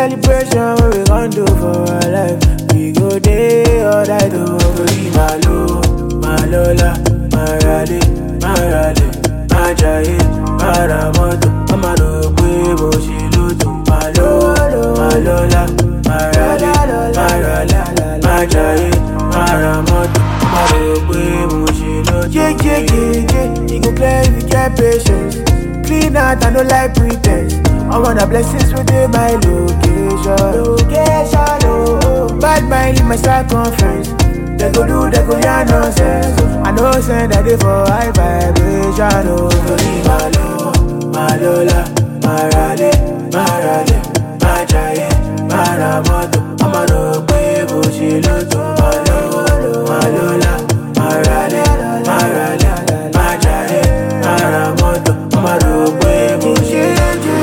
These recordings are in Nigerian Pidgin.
celebration what we gon' do for our life. We go day all night over Malo, Malola, Marale, Marale, Majaye, Maramoto, Amado, Quebo, Shiluto, Malo, Malola, Marale, Marale, Majaye, Maramoto, Amado, Quebo, Shiluto. Yeah. You go play if you get patience. Clean out, I no like pretense. I want the blessings within my location, oh. Bad mind in my circumference. They go yarn nonsense. I know send that they for high vibration, oh. Malo, Malola, Marale, Marale, Majaye, Maramoto, Amado, Quebo, Shiluto, Malo, Malola, Marale, Marale, Majaye, Maramoto, Amado, Quebo, Shiluto.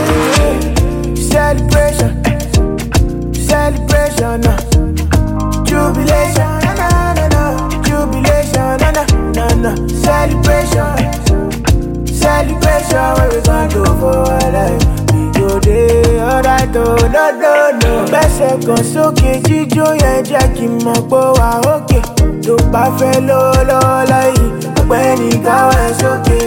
Celebration, jubilation, jubilation, celebration, what we gon' do for our life? We go day alright, no. Bẹ́sẹ̀ kan sókè jíjó yẹn jẹ́ kí n mọ̀ pé wà ókè. Tó bá fẹ́ lọ́wọ́ láyé, ọ̀gbẹ́ni káwọ́ ẹ̀ sókè.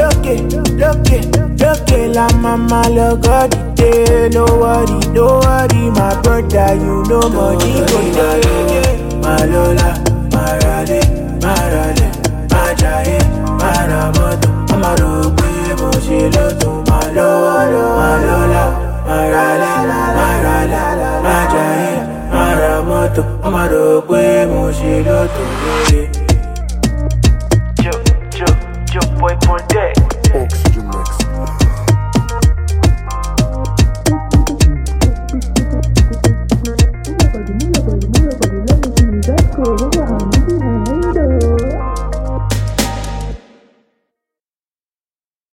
Lókè la mama lọ́gọ́ dìde. No worry, my brother, you know money go dey. Malola, Marale, Marale, Majaye, Maramoto, Amado, Quebo, Shiluto, Malola, Marale, Marale, Majaye, Maramoto, Amado, Quebo, Shiluto. Joe, boy, on deck.